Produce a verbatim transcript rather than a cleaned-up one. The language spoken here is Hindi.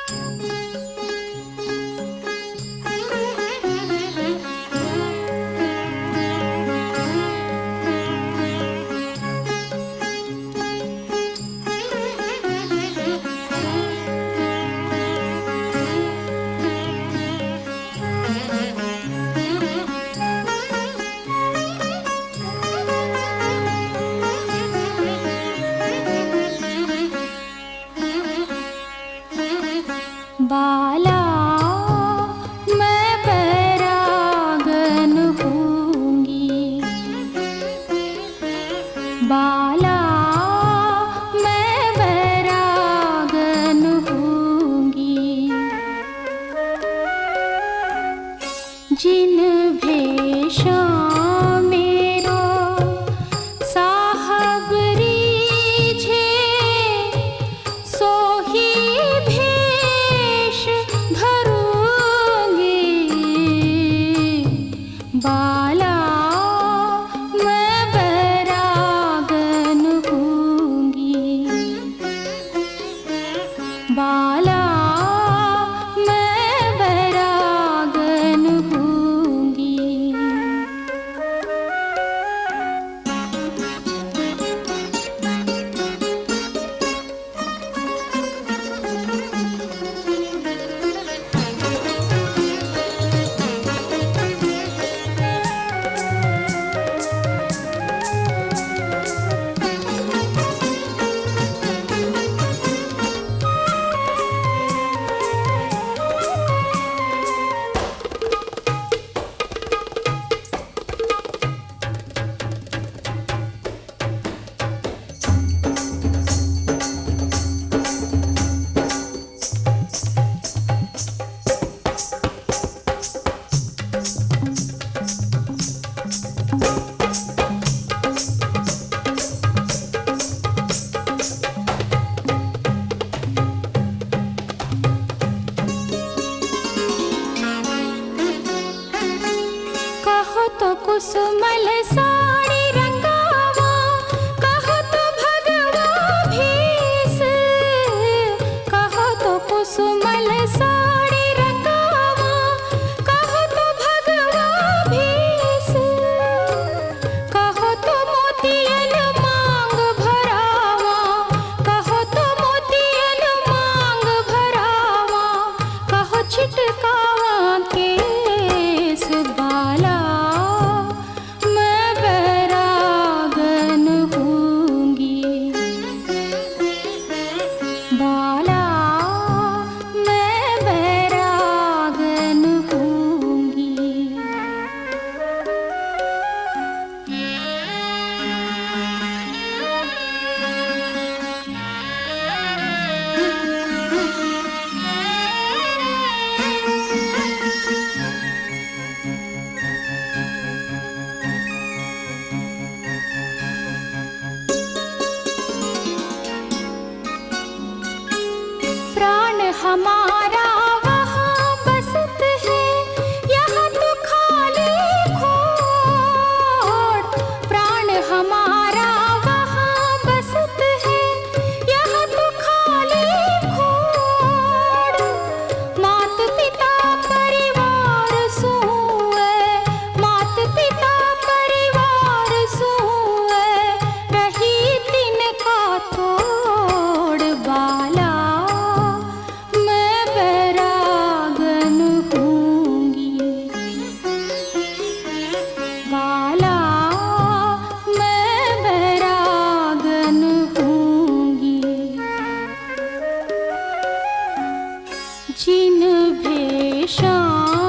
बाला मैं बैरागन हूँगी, बाला मैं बैरागन हूँगी। जिन भेषों मेरो साहब रीझे, सोही बाला मैं बैरागन हूँगी, बाला मैं बैरागन हूँगी। तो कुसुमल साड़ी रंगावा, कहो तो भगवा भेष, कहो तो कुसुमल साड़ी रंगावा, कहो तो भगवा भेष, कहो तो मोतियन मांग भरावा, कहो तो मोतियन मांग भरावा, कहो छिटकावा केस। बाला बाला मैं बैरागन हूँगी। प्राण हमारा वहाँ बसत है, यहाँ तो खाली खोट। प्राण हमारा वहाँ बसत है, यहाँ तो खाली खोट। मात पिता परिवार सोए, मात पिता परिवार सोए, रही तिनका तोड़। बाला बाला मैं बैरागन हूँगी। जिन भेषों